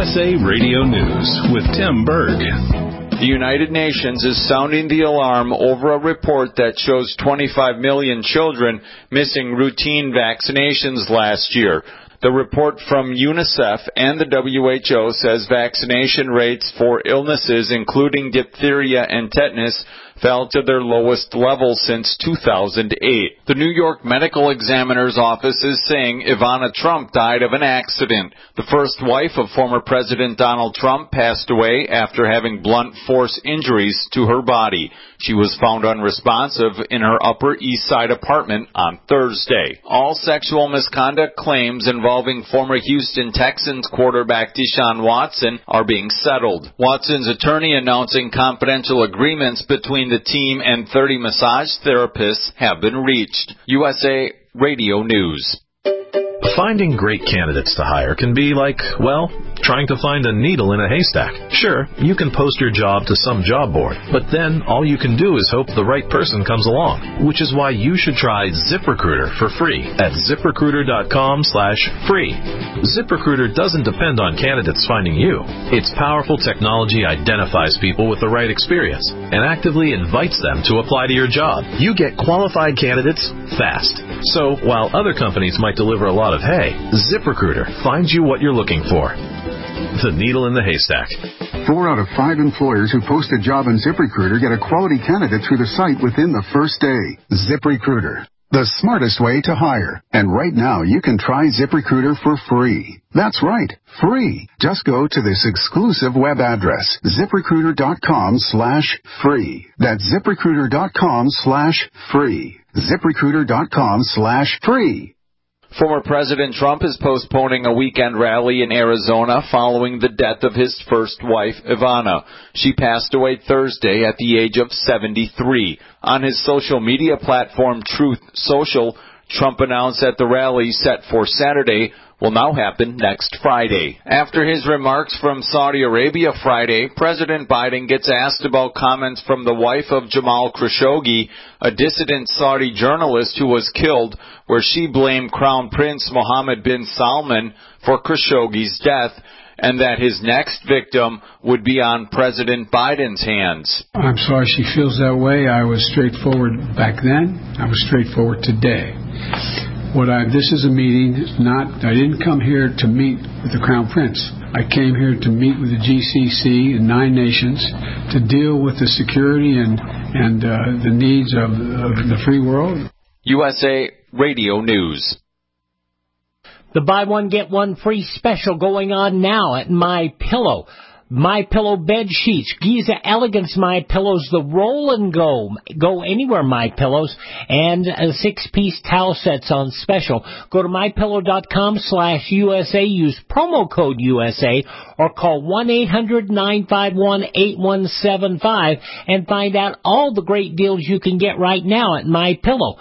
USA Radio News with Tim Berg. The United Nations is sounding the alarm over a report that shows 25 million children missing routine vaccinations last year. The report from UNICEF and the WHO says vaccination rates for illnesses including diphtheria and tetanus fell to their lowest level since 2008. The New York Medical Examiner's Office is saying Ivana Trump died of an accident. The first wife of former President Donald Trump passed away after having blunt force injuries to her body. She was found unresponsive in her Upper East Side apartment on Thursday. All sexual misconduct claims involving former Houston Texans quarterback Deshaun Watson are being settled. Watson's attorney announcing confidential agreements between the team and 30 massage therapists have been reached. USA Radio News. Finding great candidates to hire can be like, well, trying to find a needle in a haystack. Sure, you can post your job to some job board, but then all you can do is hope the right person comes along, which is why you should try ZipRecruiter for free at ZipRecruiter.com/free. ZipRecruiter doesn't depend on candidates finding you. Its powerful technology identifies people with the right experience and actively invites them to apply to your job. You get qualified candidates fast. So while other companies might deliver a lot of hay, ZipRecruiter finds you what you're looking for. The needle in the haystack. 4 out of 5 employers who post a job on ZipRecruiter get a quality candidate through the site within the first day. ZipRecruiter, the smartest way to hire. And right now you can try ZipRecruiter for free. That's right, free. Just go to this exclusive web address, ZipRecruiter.com/free. That's ZipRecruiter.com/free. ZipRecruiter.com/free. Former President Trump is postponing a weekend rally in Arizona following the death of his first wife, Ivana. She passed away Thursday at the age of 73. On his social media platform, Truth Social, Trump announced that the rally set for Saturday will now happen next Friday. After his remarks from Saudi Arabia Friday, President Biden gets asked about comments from the wife of Jamal Khashoggi, a dissident Saudi journalist who was killed, where she blamed Crown Prince Mohammed bin Salman for Khashoggi's death, and that his next victim would be on President Biden's hands. I'm sorry she feels that way. I was straightforward back then. I was straightforward today. This is a meeting. I didn't come here to meet with the Crown Prince. I came here to meet with the GCC and 9 nations to deal with the security and the needs of the free world. USA Radio News. The buy one get one free special going on now at MyPillow. MyPillow bed sheets, Giza Elegance MyPillows, the roll and go anywhere MyPillows, and 6-piece towel sets on special. Go to mypillow.com/USA, use promo code USA, or call 1-800-951-8175 and find out all the great deals you can get right now at MyPillow.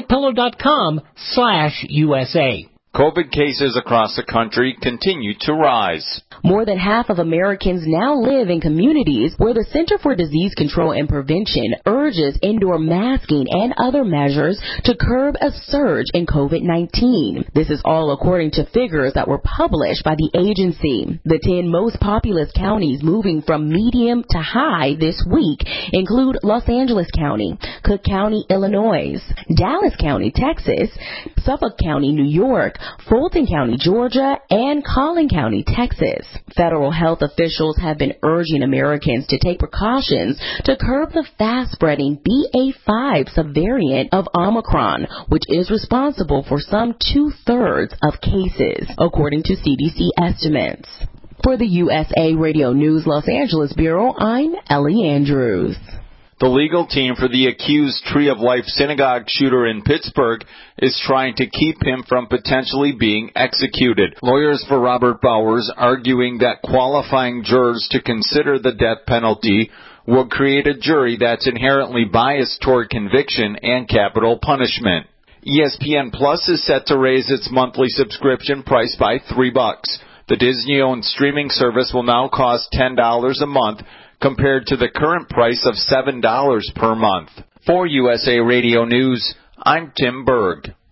mypillow.com/USA. COVID cases across the country continue to rise. More than half of Americans now live in communities where the Center for Disease Control and Prevention urges indoor masking and other measures to curb a surge in COVID-19. This is all according to figures that were published by the agency. The 10 most populous counties moving from medium to high this week include Los Angeles County, Cook County, Illinois, Dallas County, Texas, Suffolk County, New York, Fulton County, Georgia, and Collin County, Texas. Federal health officials have been urging Americans to take precautions to curb the fast-spreading BA.5 subvariant of Omicron, which is responsible for some 2/3 of cases, according to CDC estimates. For the USA Radio News Los Angeles Bureau, I'm Ellie Andrews. The legal team for the accused Tree of Life synagogue shooter in Pittsburgh is trying to keep him from potentially being executed. Lawyers for Robert Bowers arguing that qualifying jurors to consider the death penalty will create a jury that's inherently biased toward conviction and capital punishment. ESPN Plus is set to raise its monthly subscription price by $3. The Disney-owned streaming service will now cost $10 a month, compared to the current price of $7 per month. For USA Radio News, I'm Tim Berg.